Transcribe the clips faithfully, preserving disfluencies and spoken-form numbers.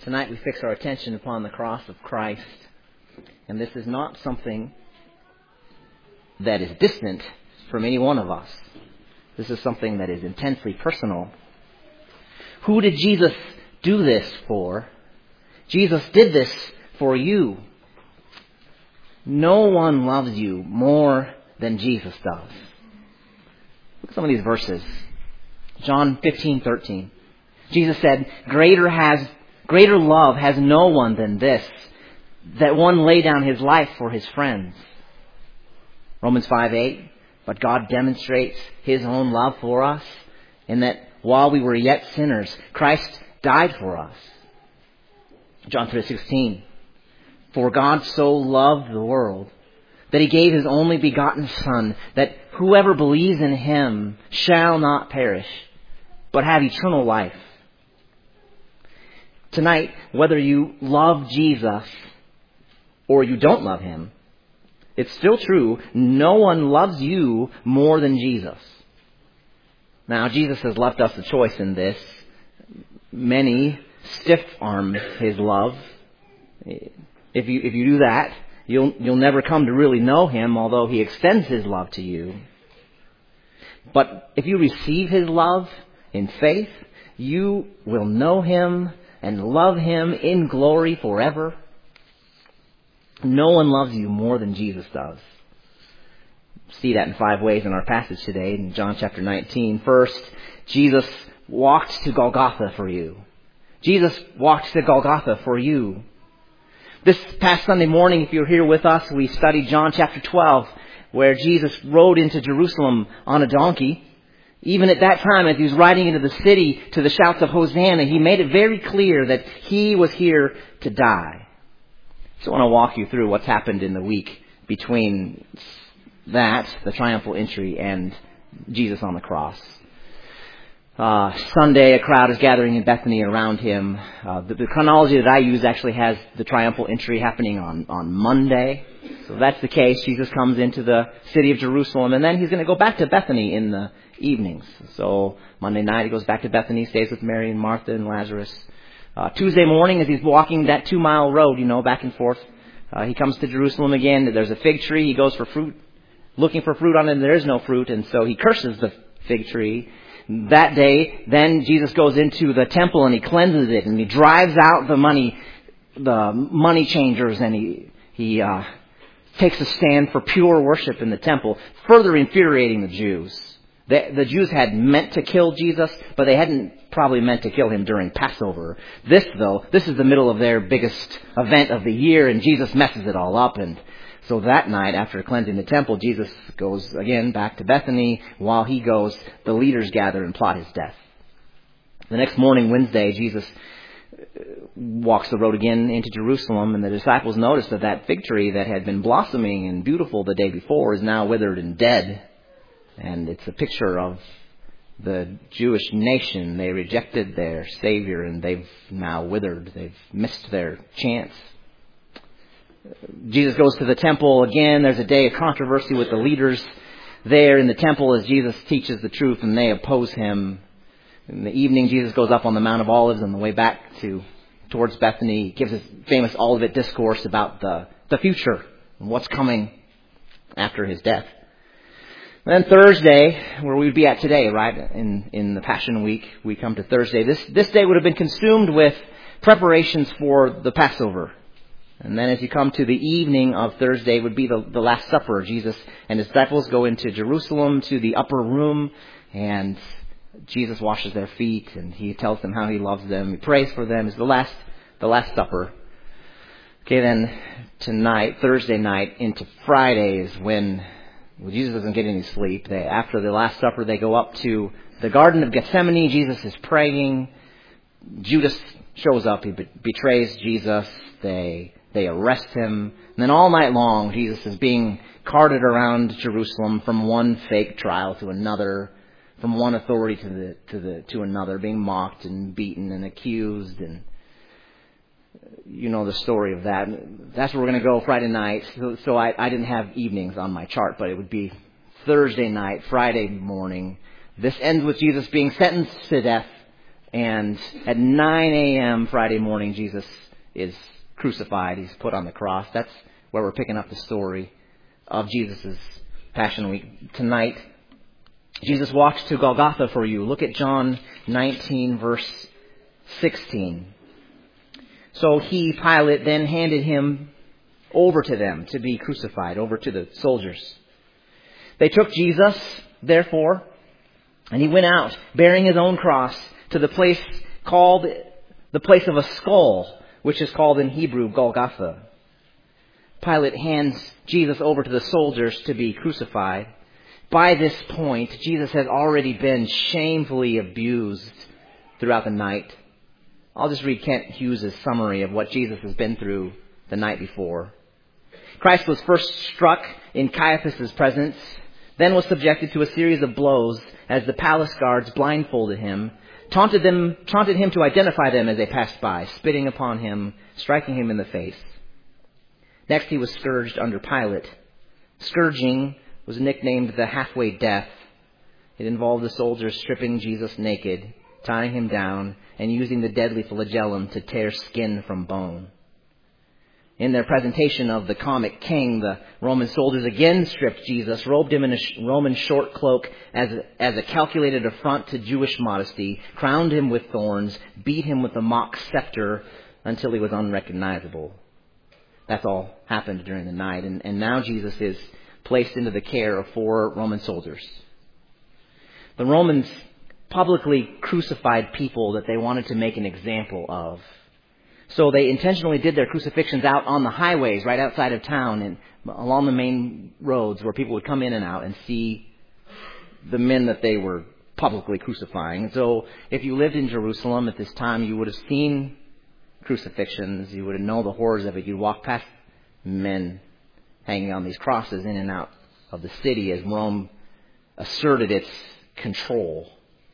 Tonight we fix our attention upon the cross of Christ, and this is not something that is distant from any one of us. This is something that is intensely personal. Who did Jesus do this for? Jesus did this for you. No one loves you more than Jesus does. Look at some of these verses. John fifteen thirteen. Jesus said, Greater has Greater love has no one than this, that one lay down his life for his friends. Romans five eight. But God demonstrates His own love for us in that while we were yet sinners, Christ died for us. John three sixteen. For God so loved the world that He gave His only begotten Son, that whoever believes in Him shall not perish, but have eternal life. Tonight, whether you love Jesus or you don't love Him, it's still true, no one loves you more than Jesus. Now, Jesus has left us a choice in this. Many stiff-arm His love. If you if you do that, you'll you'll never come to really know Him, although He extends His love to you. But if you receive His love in faith, you will know Him and love Him in glory forever. No one loves you more than Jesus does. See that in five ways in our passage today in John chapter nineteen. First, Jesus walked to Golgotha for you. Jesus walked to Golgotha for you. This past Sunday morning, if you're here with us, we studied John chapter twelve, where Jesus rode into Jerusalem on a donkey. Even at that time, as he was riding into the city to the shouts of Hosanna, he made it very clear that he was here to die. So I want to walk you through what's happened in the week between that, the triumphal entry, and Jesus on the cross. Uh, Sunday, a crowd is gathering in Bethany around him. Uh, the, the chronology that I use actually has the triumphal entry happening on, on Monday. So that's the case. Jesus comes into the city of Jerusalem, and then he's going to go back to Bethany in the evenings. So Monday night, he goes back to Bethany, stays with Mary and Martha and Lazarus. Uh, Tuesday morning, as he's walking that two-mile road, you know, back and forth, uh, he comes to Jerusalem again. There's a fig tree. He goes for fruit, looking for fruit on it, and there is no fruit, and so he curses the fig tree. That day, then Jesus goes into the temple and he cleanses it, and he drives out the money, the money changers, and he he uh, takes a stand for pure worship in the temple, further infuriating the Jews. The, the Jews had meant to kill Jesus, but they hadn't probably meant to kill him during Passover. This, though, this is the middle of their biggest event of the year, and Jesus messes it all up. And so that night, after cleansing the temple, Jesus goes again back to Bethany. While he goes, the leaders gather and plot his death. The next morning, Wednesday, Jesus walks the road again into Jerusalem, and the disciples notice that that fig tree that had been blossoming and beautiful the day before is now withered and dead. And it's a picture of the Jewish nation. They rejected their Savior, and they've now withered. They've missed their chance. Jesus goes to the temple again. There's a day of controversy with the leaders there in the temple as Jesus teaches the truth, and they oppose him. In the evening, Jesus goes up on the Mount of Olives on the way back to towards Bethany. He gives his famous Olivet discourse about the, the future and what's coming after his death. And then Thursday, where we'd be at today, right, in, in the Passion Week, we come to Thursday. This, this day would have been consumed with preparations for the Passover. And then as you come to the evening of Thursday would be the, the Last Supper. Jesus and his disciples go into Jerusalem to the upper room, and Jesus washes their feet, and he tells them how he loves them. He prays for them. It's the last, the Last Supper. Okay, then tonight, Thursday night into Friday is when well, Jesus doesn't get any sleep. They, after the Last Supper, they go up to the Garden of Gethsemane. Jesus is praying. Judas shows up. He be- betrays Jesus. They they arrest him. And then all night long, Jesus is being carted around Jerusalem from one fake trial to another, from one authority to the to the to another, being mocked and beaten and accused. And you know the story of that. That's where we're going to go Friday night. So, so I, I didn't have evenings on my chart, but it would be Thursday night, Friday morning. This ends with Jesus being sentenced to death And at nine a.m. Friday morning, Jesus is crucified. He's put on the cross. That's where we're picking up the story of Jesus' Passion Week tonight. Jesus walks to Golgotha for you. Look at John nineteen, verse sixteen. So he, Pilate, then handed him over to them to be crucified, over to the soldiers. They took Jesus, therefore, and he went out, bearing his own cross, to the place called the place of a skull, which is called in Hebrew Golgotha. Pilate hands Jesus over to the soldiers to be crucified. By this point, Jesus has already been shamefully abused throughout the night. I'll just read Kent Hughes' summary of what Jesus has been through the night before. Christ was first struck in Caiaphas' presence, then was subjected to a series of blows as the palace guards blindfolded him, taunted them, taunted him to identify them as they passed by, spitting upon him, striking him in the face. Next, he was scourged under Pilate. Scourging was nicknamed the halfway death. It involved the soldiers stripping Jesus naked, tying him down, and using the deadly flagellum to tear skin from bone. In their presentation of the comic king, the Roman soldiers again stripped Jesus, robed him in a Roman short cloak as a, as a calculated affront to Jewish modesty, crowned him with thorns, beat him with a mock scepter until he was unrecognizable. That's all happened during the night. And, and now Jesus is placed into the care of four Roman soldiers. The Romans publicly crucified people that they wanted to make an example of. So they intentionally did their crucifixions out on the highways right outside of town and along the main roads where people would come in and out and see the men that they were publicly crucifying. So if you lived in Jerusalem at this time, you would have seen crucifixions. You would have known the horrors of it. You'd walk past men hanging on these crosses in and out of the city as Rome asserted its control.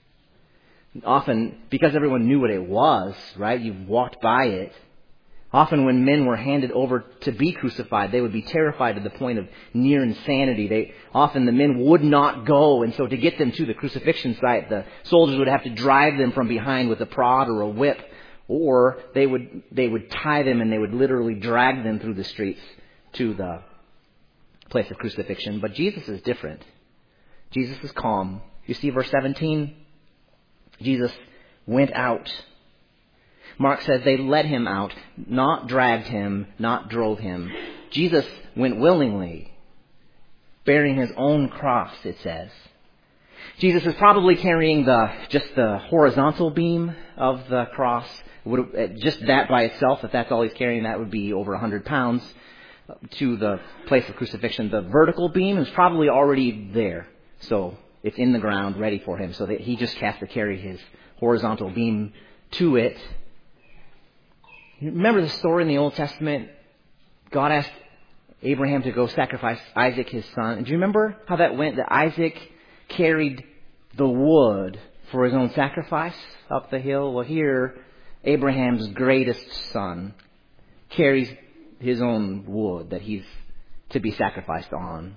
Often, because everyone knew what it was, right? You walked by it. Often when men were handed over to be crucified, they would be terrified to the point of near insanity. They, often the men would not go, and so to get them to the crucifixion site, the soldiers would have to drive them from behind with a prod or a whip, or they would they would tie them and they would literally drag them through the streets to the place of crucifixion. But Jesus is different. Jesus is calm. You see verse seventeen? Jesus went out. Mark says they led him out, not dragged him, not drove him. Jesus went willingly, bearing his own cross, it says. Jesus is probably carrying the just the horizontal beam of the cross. Would, just that by itself, if that's all he's carrying, that would be over one hundred pounds to the place of crucifixion. The vertical beam is probably already there. So it's in the ground, ready for him, so that he just has to carry his horizontal beam to it. You remember the story in the Old Testament? God asked Abraham to go sacrifice Isaac, his son. And do you remember how that went? That Isaac carried the wood for his own sacrifice up the hill. Well, here, Abraham's greatest son carries his own wood that he's to be sacrificed on.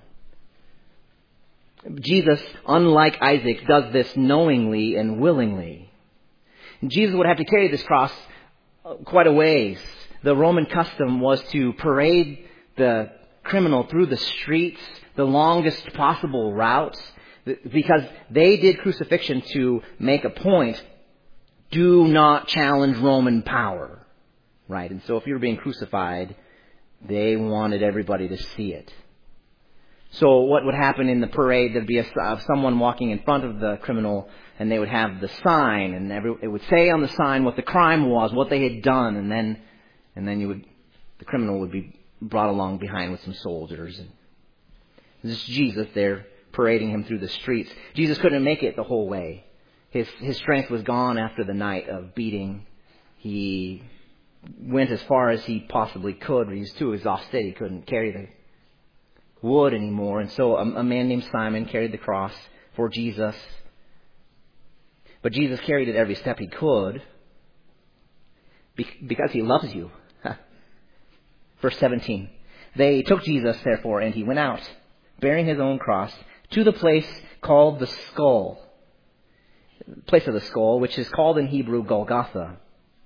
Jesus, unlike Isaac, does this knowingly and willingly. Jesus would have to carry this cross quite a ways. The Roman custom was to parade the criminal through the streets, the longest possible routes, because they did crucifixion to make a point. Do not challenge Roman power. Right? And so if you were being crucified, they wanted everybody to see it. So what would happen in the parade, there'd be a, uh, someone walking in front of the criminal, and they would have the sign, and every, it would say on the sign what the crime was, what they had done, and then and then you would the criminal would be brought along behind with some soldiers. And this is Jesus there parading him through the streets. Jesus couldn't make it the whole way. His his strength was gone after the night of beating. He went as far as he possibly could. He was too exhausted. He couldn't carry the wood anymore. And so a, a man named Simon carried the cross for Jesus. But Jesus carried it every step he could because he loves you. Verse seventeen. They took Jesus, therefore, and he went out, bearing his own cross, to the place called the Skull. place of the skull, which is called in Hebrew Golgotha.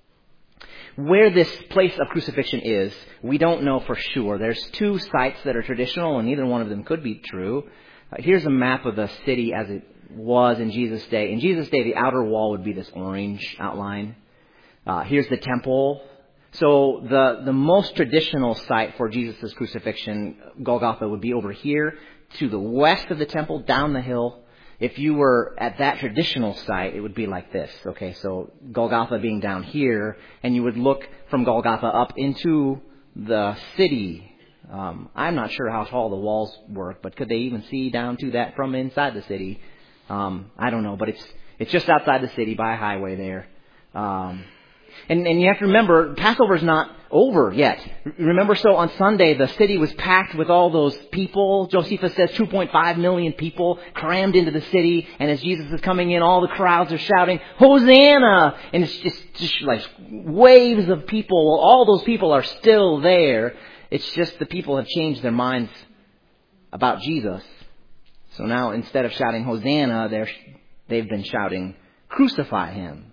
Where this place of crucifixion is, we don't know for sure. There's two sites that are traditional, and neither one of them could be true. Uh, here's a map of the city as it was in Jesus' day. In Jesus' day, the outer wall would be this orange outline. Uh, here's the temple. So the, the most traditional site for Jesus' crucifixion, Golgotha, would be over here to the west of the temple, down the hill. If you were at that traditional site, it would be like this. Okay, so Golgotha being down here, and you would look from Golgotha up into the city. Um, I'm not sure how tall the walls work, but could they even see down to that from inside the city? Um, I don't know, but it's it's just outside the city by a highway there. Um, and, and you have to remember, Passover's not over yet. Remember, so on Sunday, the city was packed with all those people. Josephus says two point five million people crammed into the city. And as Jesus is coming in, all the crowds are shouting, Hosanna! And it's just, just like waves of people. Well, all those people are still there. It's just the people have changed their minds about Jesus. So now instead of shouting Hosanna, they're, they've been shouting, crucify him.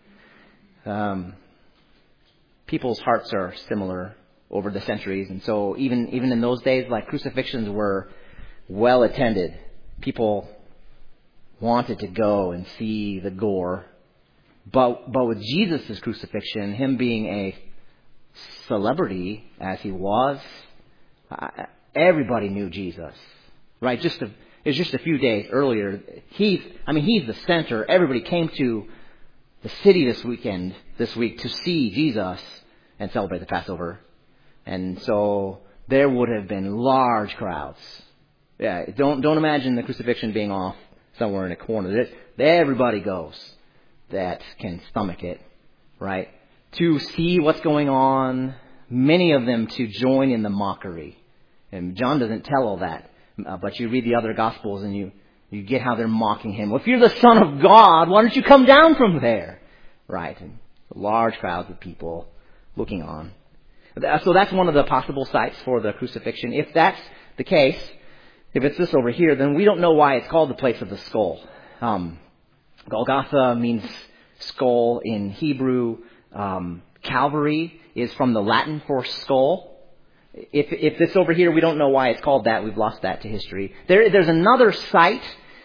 Um, people's hearts are similar over the centuries. And so even, even in those days, like crucifixions were well attended. People wanted to go and see the gore. But, but with Jesus' crucifixion, him being a celebrity as he was, everybody knew Jesus, right? Just a, it was just a few days earlier. He's, I mean, he's the center. Everybody came to the city this weekend, this week, to see Jesus and celebrate the Passover. And so there would have been large crowds. Yeah, don't don't imagine the crucifixion being off somewhere in a corner. Everybody goes that can stomach it, right? To see what's going on, many of them to join in the mockery. And John doesn't tell all that, uh, but you read the other Gospels and you, you get how they're mocking him. Well, if you're the Son of God, why don't you come down from there? Right, and large crowds of people looking on. So that's one of the possible sites for the crucifixion. If that's the case, if it's this over here, then we don't know why it's called the place of the skull. Um, Golgotha means skull in Hebrew. Um, Calvary is from the Latin for skull. If, if this over here, we don't know why it's called that. We've lost that to history. There, there's another site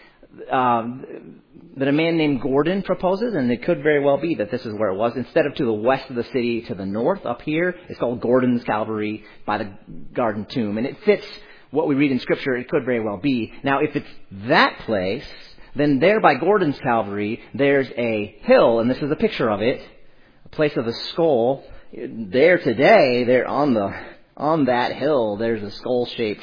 um, that a man named Gordon proposes, and it could very well be that this is where it was. Instead of to the west of the city, to the north, up here, it's called Gordon's Calvary by the Garden Tomb. And it fits what we read in Scripture. It could very well be. Now, if it's that place, then there by Gordon's Calvary, there's a hill, and this is a picture of it, a place of the skull. There today, there on the on that hill, there's a skull-shaped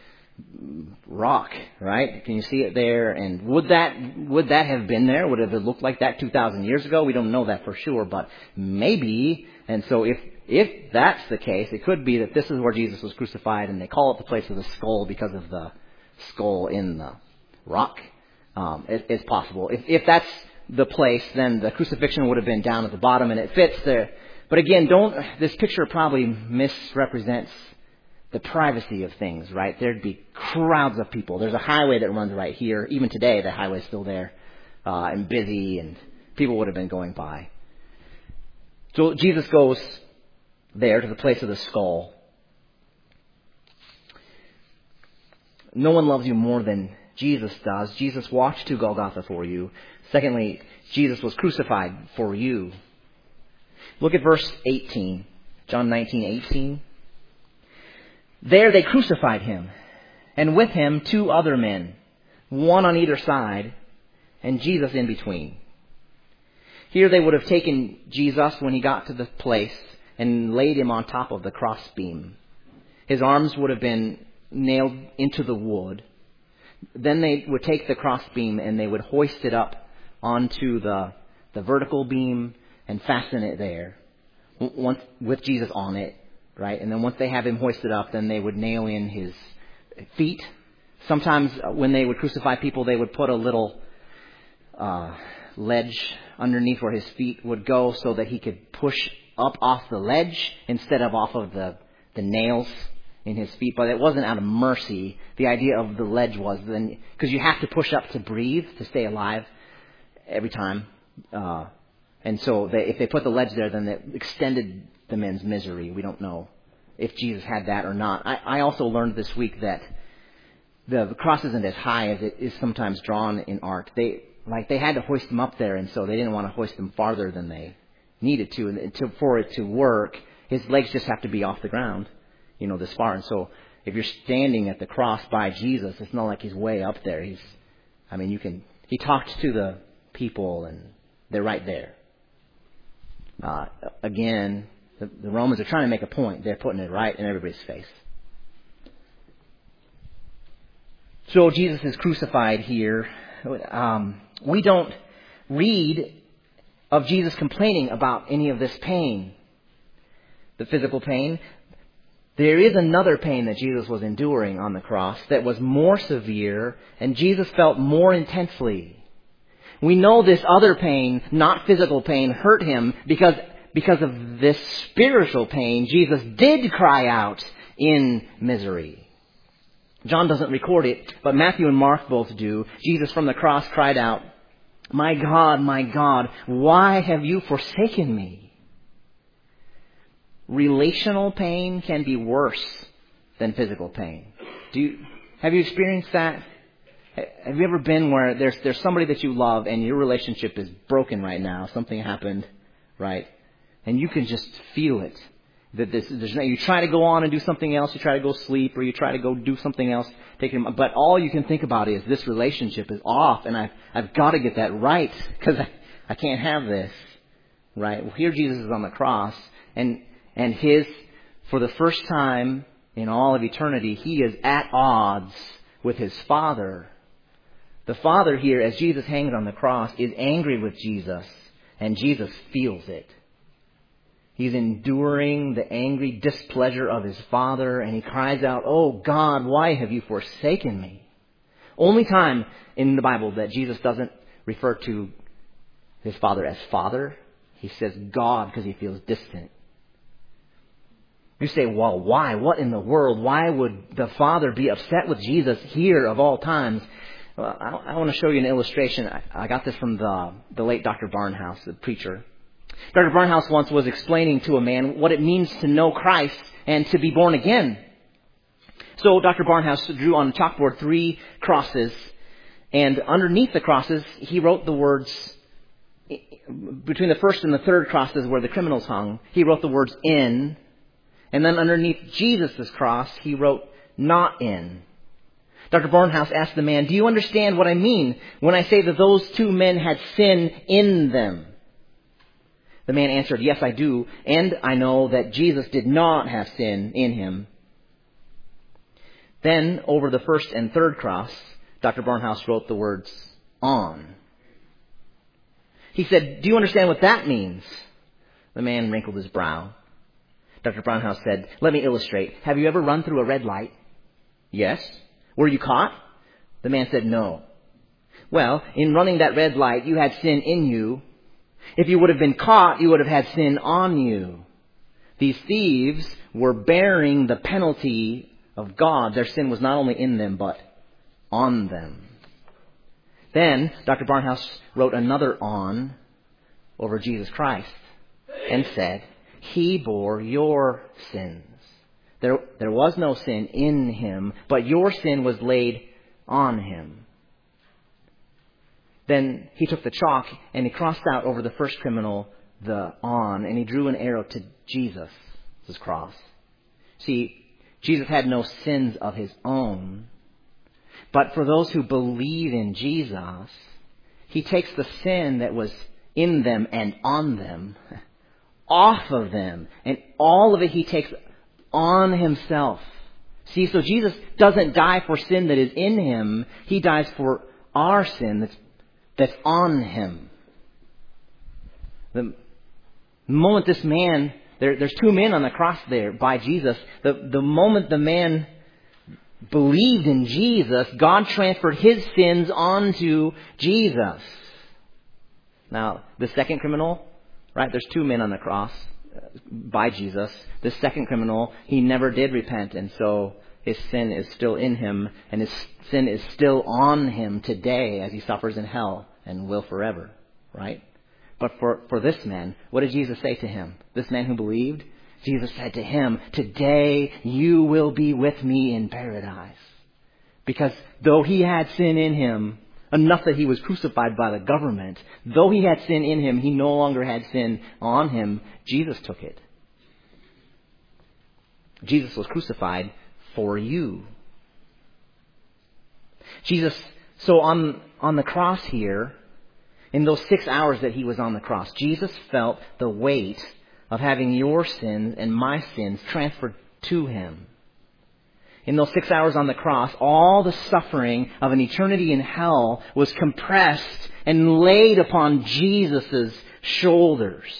rock, right? Can you see it there? And would that would that have been there? Would it have looked like that two thousand years ago? We don't know that for sure, but maybe. And so if if that's the case, it could be that this is where Jesus was crucified, and they call it the place of the skull because of the skull in the rock. Um, it, it's possible. If, if that's the place, then the crucifixion would have been down at the bottom, and it fits there. But again, don't. This picture probably misrepresents the privacy of things, right? There'd be crowds of people. There's a highway that runs right here. Even today, the highway's still there uh, and busy, and people would have been going by. So Jesus goes there to the place of the skull. No one loves you more than Jesus does. Jesus walked to Golgotha for you. Secondly, Jesus was crucified for you. Look at verse eighteen, John nineteen eighteen. There they crucified him, and with him two other men, one on either side, and Jesus in between. Here they would have taken Jesus when he got to the place and laid him on top of the crossbeam. His arms would have been nailed into the wood. Then they would take the crossbeam and they would hoist it up onto the, the vertical beam and fasten it there, once, with Jesus on it. Right? And then once they have him hoisted up, then they would nail in his feet. Sometimes when they would crucify people, they would put a little uh, ledge underneath where his feet would go so that he could push up off the ledge instead of off of the, the nails in his feet. But it wasn't out of mercy. The idea of the ledge was then, because you have to push up to breathe, to stay alive. every time. Uh, and so they, if they put the ledge there, then it extended the men's misery. We don't know if Jesus had that or not. I, I also learned this week that the, the cross isn't as high as it is sometimes drawn in art. They like they had to hoist them up there, and so they didn't want to hoist them farther than they needed to. And to, for it to work, his legs just have to be off the ground, you know, this far. And so if you're standing at the cross by Jesus, it's not like he's way up there. He's, I mean, you can. He talks to the people, and they're right there. Uh, again, the, the Romans are trying to make a point. They're putting it right in everybody's face. So Jesus is crucified here. Um, we don't read of Jesus complaining about any of this pain, the physical pain. There is another pain that Jesus was enduring on the cross that was more severe, and Jesus felt more intensely. We know this other pain, not physical pain, hurt him because, because of this spiritual pain. Jesus did cry out in misery. John doesn't record it, but Matthew and Mark both do. Jesus from the cross cried out, "My God, my God, why have you forsaken me?" Relational pain can be worse than physical pain. Do you, have you experienced that? Have you ever been where there's there's somebody that you love and your relationship is broken right now? Something happened, right? And you can just feel it. That this, there's no, you try to go on and do something else. You try to go sleep, or you try to go do something else. Take it, but all you can think about is this relationship is off, and I've I've got to get that right because I, I can't have this, right? Well, here Jesus is on the cross, and and his for the first time in all of eternity, he is at odds with his Father. The Father here, as Jesus hangs on the cross, is angry with Jesus, and Jesus feels it. He's enduring the angry displeasure of his Father, and he cries out, "Oh God, why have you forsaken me?" Only time in the Bible that Jesus doesn't refer to his Father as Father. He says God because he feels distant. You say, well, why? What in the world? Why would the Father be upset with Jesus here of all times? Well, I, I want to show you an illustration. I, I got this from the, the late Doctor Barnhouse, the preacher. Doctor Barnhouse once was explaining to a man what it means to know Christ and to be born again. So Doctor Barnhouse drew on a chalkboard three crosses, and underneath the crosses he wrote the words, between the first and the third crosses where the criminals hung, he wrote the words "in," and then underneath Jesus' cross he wrote "not in." Doctor Barnhouse asked the man, "Do you understand what I mean when I say that those two men had sin in them?" The man answered, "Yes, I do, and I know that Jesus did not have sin in him." Then, over the first and third cross, Doctor Barnhouse wrote the words "on." He said, "Do you understand what that means?" The man wrinkled his brow. Doctor Barnhouse said, "Let me illustrate. Have you ever run through a red light?" "Yes." "Were you caught?" The man said, "No." "Well, in running that red light, you had sin in you. If you would have been caught, you would have had sin on you." These thieves were bearing the penalty of God. Their sin was not only in them, but on them. Then Doctor Barnhouse wrote another "on" over Jesus Christ and said, "He bore your sins. There, there was no sin in him, but your sin was laid on him." Then he took the chalk and he crossed out over the first criminal the "on," and he drew an arrow to Jesus' cross. See, Jesus had no sins of his own, but for those who believe in Jesus, he takes the sin that was in them and on them, off of them, and all of it he takes on himself. See, so Jesus doesn't die for sin that is in him. He dies for our sin that's that's on him. The moment this man, there, there's two men on the cross there by Jesus. The, the moment the man believed in Jesus, God transferred his sins onto Jesus. Now, the second criminal, right? There's two men on the cross by Jesus. The second criminal, he never did repent, and so his sin is still in him, and his sin is still on him today as he suffers in hell and will forever. right? But for, for this man, what did Jesus say to him? This man who believed? Jesus said to him, today you will be with me in paradise. Because though he had sin in him, enough that he was crucified by the government, though he had sin in him, he no longer had sin on him. Jesus took it. Jesus was crucified for you. Jesus, so on, on the cross here, in those six hours that he was on the cross, Jesus felt the weight of having your sins and my sins transferred to him. In those six hours on the cross, all the suffering of an eternity in hell was compressed and laid upon Jesus' shoulders.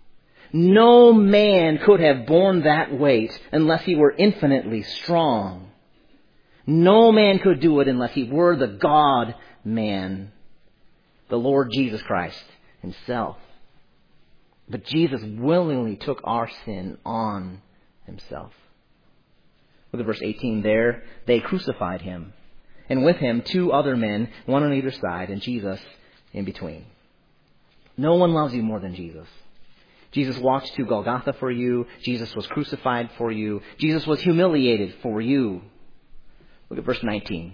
No man could have borne that weight unless he were infinitely strong. No man could do it unless he were the God-man, the Lord Jesus Christ himself. But Jesus willingly took our sin on himself. Look at verse eighteen there. They crucified him, and with him two other men, one on either side, and Jesus in between. No one loves you more than Jesus. Jesus walked to Golgotha for you. Jesus was crucified for you. Jesus was humiliated for you. Look at verse nineteen.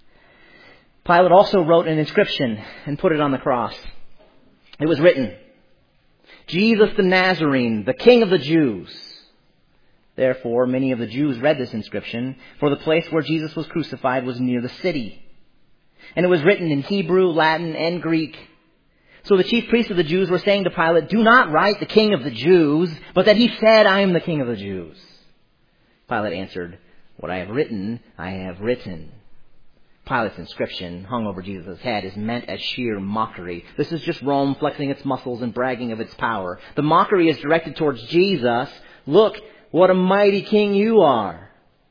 Pilate also wrote an inscription and put it on the cross. It was written, Jesus the Nazarene, the King of the Jews. Therefore, many of the Jews read this inscription, for the place where Jesus was crucified was near the city. And it was written in Hebrew, Latin, and Greek. So the chief priests of the Jews were saying to Pilate, do not write the King of the Jews, but that he said, I am the King of the Jews. Pilate answered, what I have written, I have written. Pilate's inscription hung over Jesus' head is meant as sheer mockery. This is just Rome flexing its muscles and bragging of its power. The mockery is directed towards Jesus. Look, what a mighty king you are.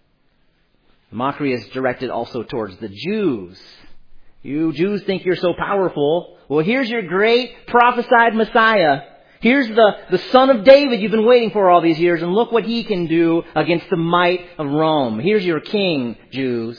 The mockery is directed also towards the Jews. You Jews think you're so powerful. Well, here's your great prophesied Messiah. Here's the, the son of David you've been waiting for all these years, and look what he can do against the might of Rome. Here's your king, Jews.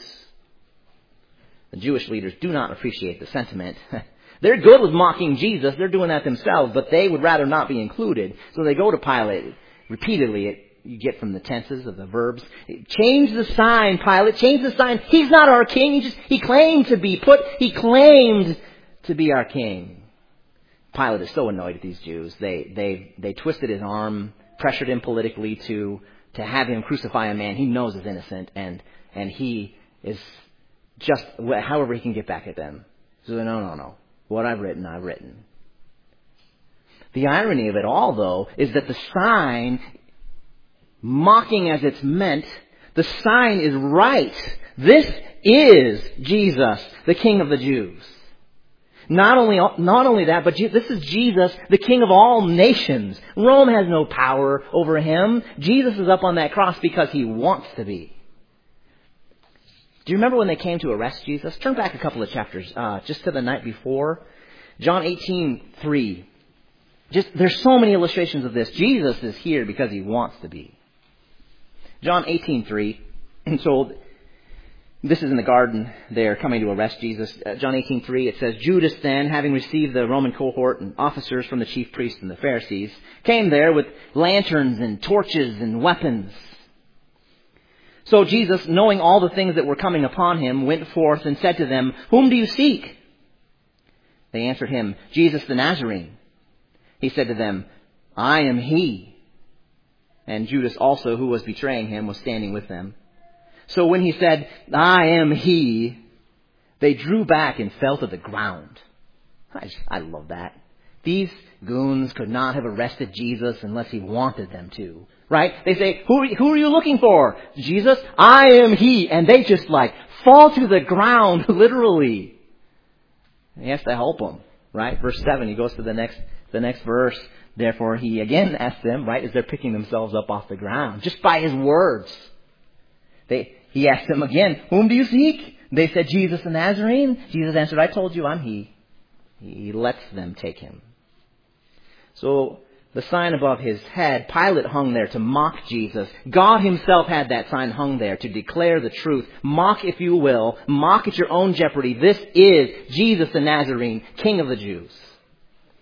The Jewish leaders do not appreciate the sentiment. They're good with mocking Jesus. They're doing that themselves, but they would rather not be included. So they go to Pilate repeatedly. It, you get from the tenses of the verbs. Change the sign, Pilate. Change the sign. He's not our king. He just he claimed to be put. He claimed to be our king. Pilate is so annoyed at these Jews. They they they twisted his arm, pressured him politically to to have him crucify a man he knows is innocent, and and he is just however he can get back at them. So no, no, no. What I've written, I've written. The irony of it all, though, is that the sign, mocking as it's meant, the sign is right. This is Jesus, the King of the Jews. Not only, not only that, but this is Jesus, the King of all nations. Rome has no power over him. Jesus is up on that cross because he wants to be. Do you remember when they came to arrest Jesus? Turn back a couple of chapters, uh, just to the night before. John eighteen three. Just, there's so many illustrations of this. Jesus is here because he wants to be. John eighteen three. And so, this is in the garden. They're coming to arrest Jesus. Uh, John eighteen three, it says, Judas then, having received the Roman cohort and officers from the chief priests and the Pharisees, came there with lanterns and torches and weapons. So Jesus, knowing all the things that were coming upon him, went forth and said to them, whom do you seek? They answered him, Jesus the Nazarene. He said to them, I am he. And Judas also, who was betraying him, was standing with them. So when he said, I am he, they drew back and fell to the ground. I, just, I love that. These goons could not have arrested Jesus unless he wanted them to. Right? They say, who, who are you looking for? Jesus? I am he. And they just like fall to the ground, literally. And he has to help them. Right? Verse seven, he goes to the next, the next verse. Therefore, he again asked them, right, as they're picking themselves up off the ground, just by his words. They, he asked them again, whom do you seek? They said, Jesus the Nazarene. Jesus answered, I told you I'm he. He lets them take him. So, the sign above his head, Pilate hung there to mock Jesus. God himself had that sign hung there to declare the truth. Mock if you will. Mock at your own jeopardy. This is Jesus the Nazarene, King of the Jews.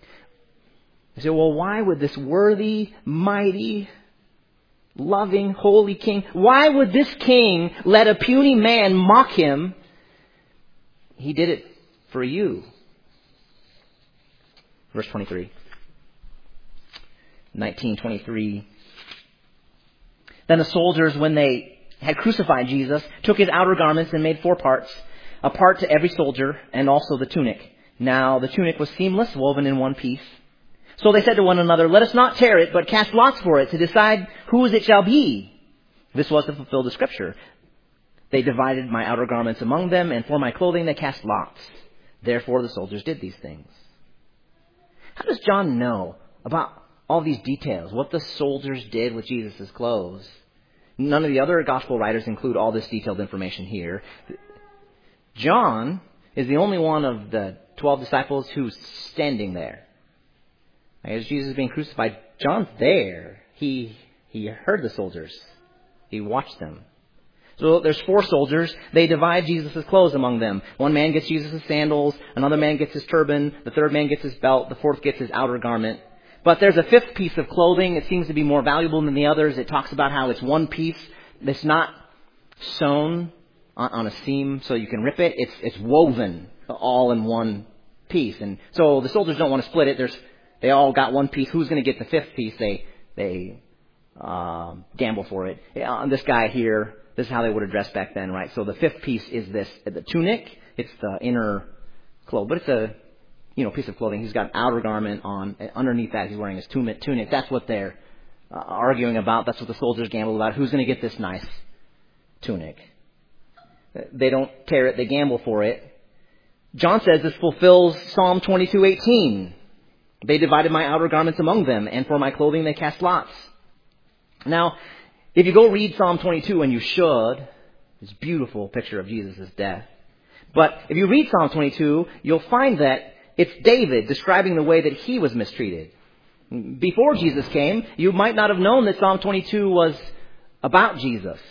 You say, well, why would this worthy, mighty, loving, holy king, why would this king let a puny man mock him? He did it for you. Verse twenty-three. nineteen twenty-three. Then the soldiers, when they had crucified Jesus, took his outer garments and made four parts, a part to every soldier, and also the tunic. Now the tunic was seamless, woven in one piece. So they said to one another, let us not tear it, but cast lots for it to decide whose it shall be. This was to fulfill the scripture. They divided my outer garments among them, and for my clothing they cast lots. Therefore the soldiers did these things. How does John know about all these details, what the soldiers did with Jesus' clothes? None of the other gospel writers include all this detailed information here. John is the only one of the twelve disciples who's standing there. As Jesus is being crucified, John's there. He he heard the soldiers. He watched them. So there's four soldiers. They divide Jesus' clothes among them. One man gets Jesus' sandals. Another man gets his turban. The third man gets his belt. The fourth gets his outer garment. But there's a fifth piece of clothing. It seems to be more valuable than the others. It talks about how it's one piece. It's not sewn on, on a seam so you can rip it. It's it's woven all in one piece. And so the soldiers don't want to split it. There's they all got one piece. Who's going to get the fifth piece? They they uh, gamble for it. Yeah, this guy here. This is how they would have dressed back then, right? So the fifth piece is this the tunic. It's the inner cloth, but it's a you know, piece of clothing. He's got an outer garment on. Underneath that, he's wearing his tunic. That's what they're uh, arguing about. That's what the soldiers gamble about. Who's going to get this nice tunic? They don't tear it. They gamble for it. John says this fulfills Psalm twenty-two eighteen. They divided my outer garments among them, and for my clothing they cast lots. Now, if you go read Psalm twenty-two, and you should, it's a beautiful picture of Jesus' death. But if you read Psalm twenty-two, you'll find that it's David describing the way that he was mistreated. Before Jesus came, you might not have known that Psalm twenty-two was about Jesus.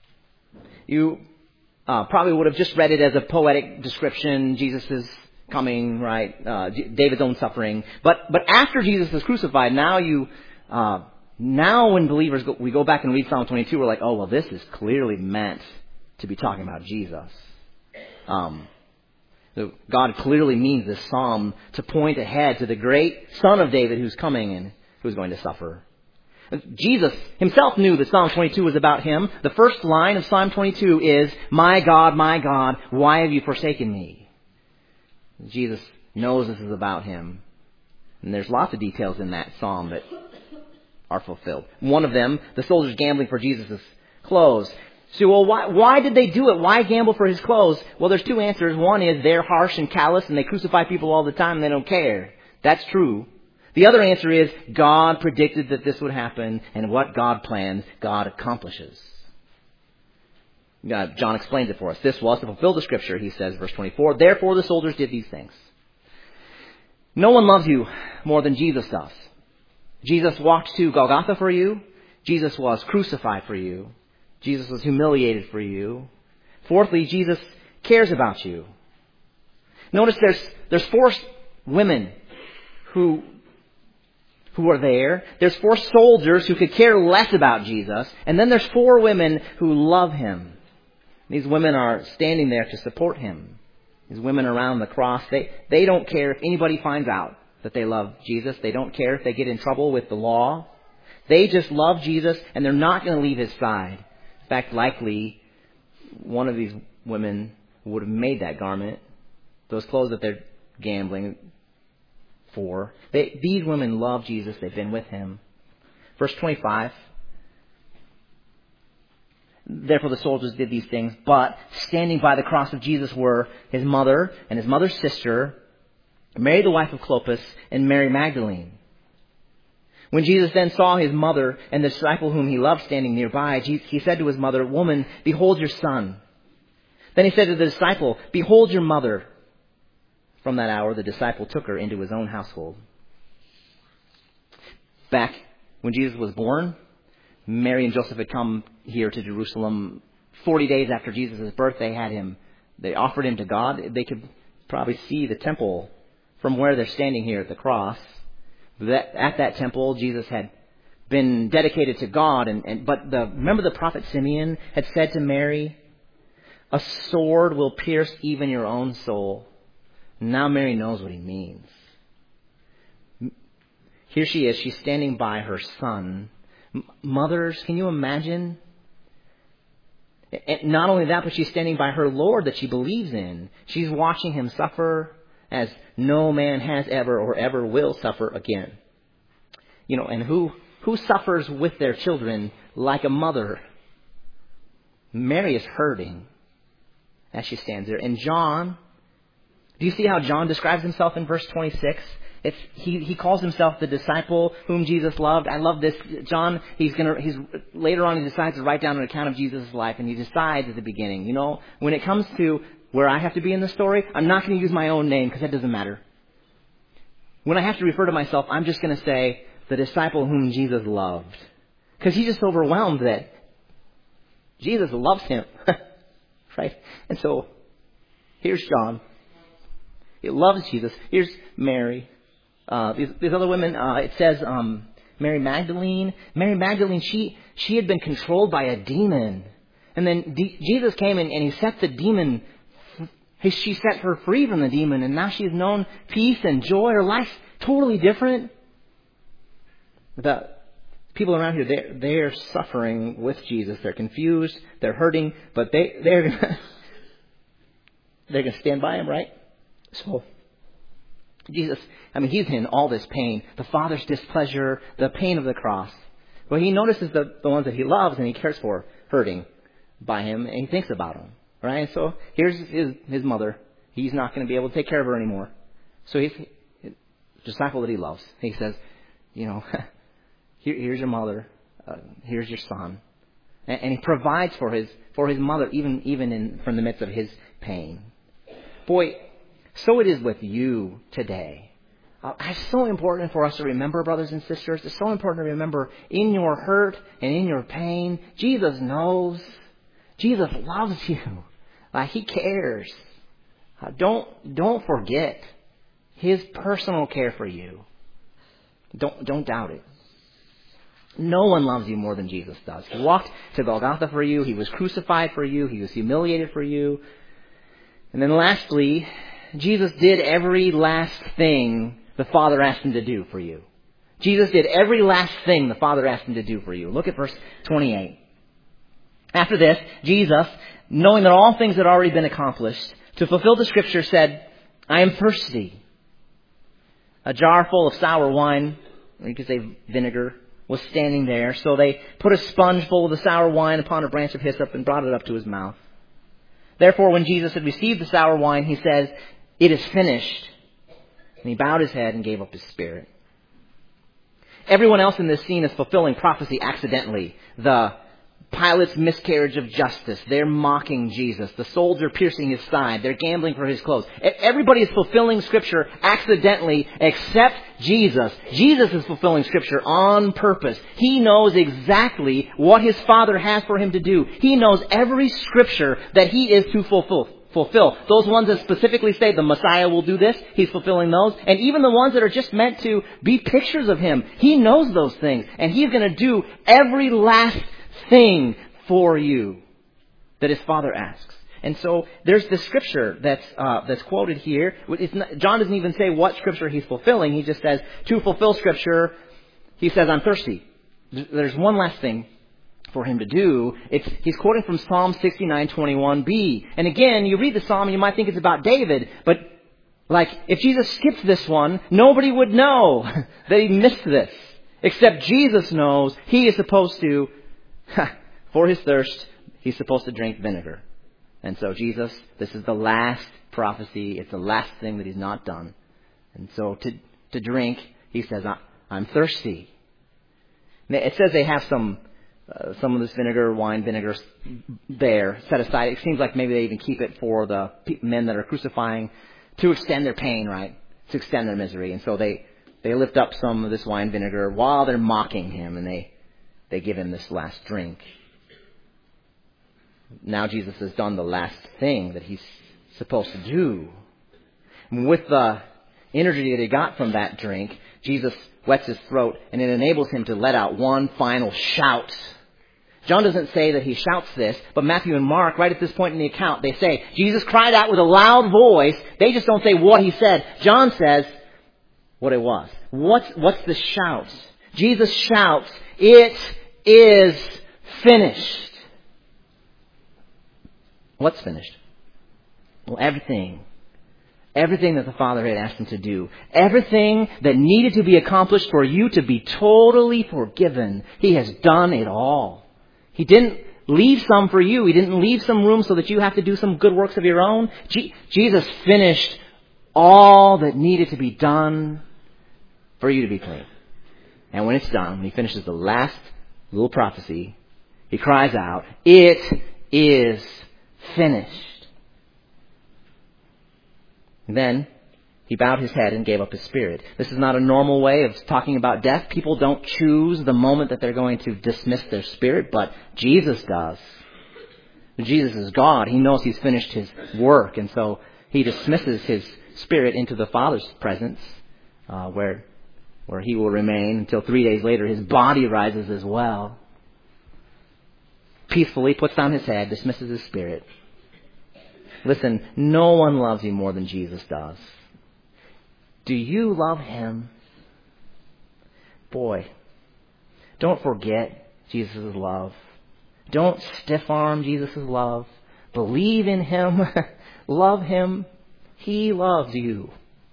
You uh, probably would have just read it as a poetic description. Jesus is coming, right? Uh, David's own suffering. But but after Jesus is crucified, now you uh, now when believers go, we go back and read Psalm twenty-two, we're like, oh well, this is clearly meant to be talking about Jesus. Um, So God clearly means this psalm to point ahead to the great Son of David who's coming and who's going to suffer. Jesus himself knew that Psalm twenty-two was about him. The first line of Psalm twenty-two is, my God, my God, why have you forsaken me? Jesus knows this is about him. And there's lots of details in that psalm that are fulfilled. One of them, the soldiers gambling for Jesus' clothes. So, well, why, why did they do it? Why gamble for his clothes? Well, there's two answers. One is they're harsh and callous and they crucify people all the time and they don't care. That's true. The other answer is God predicted that this would happen, and what God plans, God accomplishes. God, John explains it for us. This was to fulfill the scripture, he says, verse twenty-four. Therefore the soldiers did these things. No one loves you more than Jesus does. Jesus walked to Golgotha for you. Jesus was crucified for you. Jesus was humiliated for you. Fourthly, Jesus cares about you. Notice there's there's four women who who are there. There's four soldiers who could care less about Jesus. And then there's four women who love him. These women are standing there to support him. These women around the cross, they, they don't care if anybody finds out that they love Jesus. They don't care if they get in trouble with the law. They just love Jesus, and they're not going to leave his side. In fact, likely, one of these women would have made that garment, those clothes that they're gambling for. They, these women love Jesus. They've been with him. Verse twenty-five. Therefore the soldiers did these things, but standing by the cross of Jesus were his mother and his mother's sister, Mary the wife of Clopas, and Mary Magdalene. When Jesus then saw his mother and the disciple whom he loved standing nearby, he said to his mother, "Woman, behold your son." Then he said to the disciple, "Behold your mother." From that hour, the disciple took her into his own household. Back when Jesus was born, Mary and Joseph had come here to Jerusalem forty days after Jesus' birth. They had him, they offered him to God. They could probably see the temple from where they're standing here at the cross. That at that temple, Jesus had been dedicated to God. And, and but the remember the prophet Simeon had said to Mary, "A sword will pierce even your own soul." Now Mary knows what he means. Here she is. She's standing by her son. Mothers, can you imagine? And not only that, but she's standing by her Lord that she believes in. She's watching him suffer as no man has ever or ever will suffer again. You know, and who who suffers with their children like a mother? Mary is hurting as she stands there. And John, do you see how John describes himself in verse twenty-six? It's, he, he calls himself the disciple whom Jesus loved. I love this. John, he's gonna, he's, later on he decides to write down an account of Jesus' life, and he decides at the beginning, you know, when it comes to where I have to be in the story, I'm not going to use my own name because that doesn't matter. When I have to refer to myself, I'm just going to say the disciple whom Jesus loved. Because he's just overwhelmed that Jesus loves him. Right? And so, here's John. He loves Jesus. Here's Mary. Uh, these, these other women, uh, it says um, Mary Magdalene. Mary Magdalene, she she had been controlled by a demon. And then D- Jesus came and, and he set the demon, he, she set her free from the demon. And now she's known peace and joy. Her life's totally different. The people around here, they're, they're suffering with Jesus. They're confused. They're hurting. But they, they're gonna, they're going to stand by him, right? So, Jesus, I mean, he's in all this pain. The Father's displeasure, the pain of the cross. But he notices the, the ones that he loves and he cares for hurting by him, and he thinks about them. Right? So here's his, his mother. He's not going to be able to take care of her anymore. So he's a disciple that he loves. He says, you know, Here, here's your mother. Uh, here's your son. And, and he provides for his for his mother, even even in from the midst of his pain. Boy, so it is with you today. Uh, it's so important for us to remember, brothers and sisters. It's so important to remember in your hurt and in your pain, Jesus knows. Jesus loves you. Uh, he cares. Uh, don't don't forget his personal care for you. Don't don't doubt it. No one loves you more than Jesus does. He walked to Golgotha for you. He was crucified for you. He was humiliated for you. And then lastly, Jesus did every last thing the Father asked him to do for you. Jesus did every last thing the Father asked him to do for you. Look at verse twenty-eight. After this, Jesus, knowing that all things had already been accomplished, to fulfill the Scripture, said, I am thirsty. A jar full of sour wine, or you could say vinegar, was standing there. So they put a sponge full of the sour wine upon a branch of hyssop and brought it up to his mouth. Therefore, when Jesus had received the sour wine, he says, it is finished. And he bowed his head and gave up his spirit. Everyone else in this scene is fulfilling prophecy accidentally. The Pilate's miscarriage of justice. They're mocking Jesus. The soldier piercing his side. They're gambling for his clothes. Everybody is fulfilling Scripture accidentally except Jesus. Jesus is fulfilling Scripture on purpose. He knows exactly what his Father has for him to do. He knows every Scripture that he is to fulfill. Fulfill. Those ones that specifically say the Messiah will do this, he's fulfilling those. And even the ones that are just meant to be pictures of him, he knows those things. And he's going to do every last thing for you that his Father asks. And so there's the scripture that's uh, that's quoted here. It's not, John doesn't even say what scripture he's fulfilling. He just says, to fulfill scripture, he says, I'm thirsty. There's one last thing for him to do. It's he's quoting from Psalm sixty-nine twenty-one b. And again, you read the psalm, you might think it's about David, but like if Jesus skipped this one, nobody would know that he missed this. Except Jesus knows he is supposed to, for his thirst, he's supposed to drink vinegar. And so Jesus, this is the last prophecy. It's the last thing that he's not done. And so to to drink, he says, I'm thirsty. It says they have some uh, some of this vinegar, wine vinegar, there set aside. It seems like maybe they even keep it for the men that are crucifying to extend their pain, right? To extend their misery. And so they, they lift up some of this wine vinegar while they're mocking him, and they, they give him this last drink. Now Jesus has done the last thing that he's supposed to do. And with the energy that he got from that drink, Jesus wets his throat, and it enables him to let out one final shout. John doesn't say that he shouts this, but Matthew and Mark, right at this point in the account, they say, Jesus cried out with a loud voice. They just don't say what he said. John says what it was. What's, what's the shout? Jesus shouts, "It is finished." What's finished? Well, everything. Everything that the Father had asked him to do. Everything that needed to be accomplished for you to be totally forgiven. He has done it all. He didn't leave some for you. He didn't leave some room so that you have to do some good works of your own. Je- Jesus finished all that needed to be done for you to be clean. And when it's done, when he finishes the last little prophecy, he cries out, "It is finished." And then he bowed his head and gave up his spirit. This is not a normal way of talking about death. People don't choose the moment that they're going to dismiss their spirit, but Jesus does. Jesus is God. He knows he's finished his work, and so he dismisses his spirit into the Father's presence, uh, where where he will remain until three days later his body rises as well. Peacefully puts down his head, dismisses his spirit. Listen, no one loves you more than Jesus does. Do you love him? Boy, don't forget Jesus' love. Don't stiff-arm Jesus' love. Believe in him. Love him. He loves you.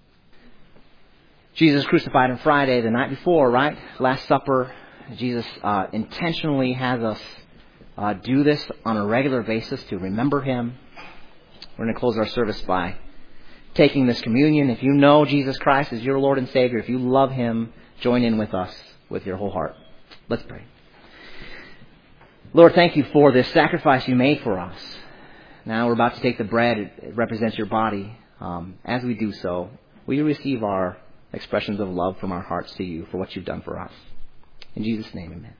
Jesus crucified on Friday, the night before, right? Last Supper. Jesus uh, intentionally has us uh, do this on a regular basis to remember him. We're going to close our service by taking this communion. If you know Jesus Christ as your Lord and Savior, if you love him, join in with us with your whole heart. Let's pray. Lord, thank you for this sacrifice you made for us. Now we're about to take the bread. It represents your body. Um, as we do so, will you receive our expressions of love from our hearts to you for what you've done for us? In Jesus' name, amen.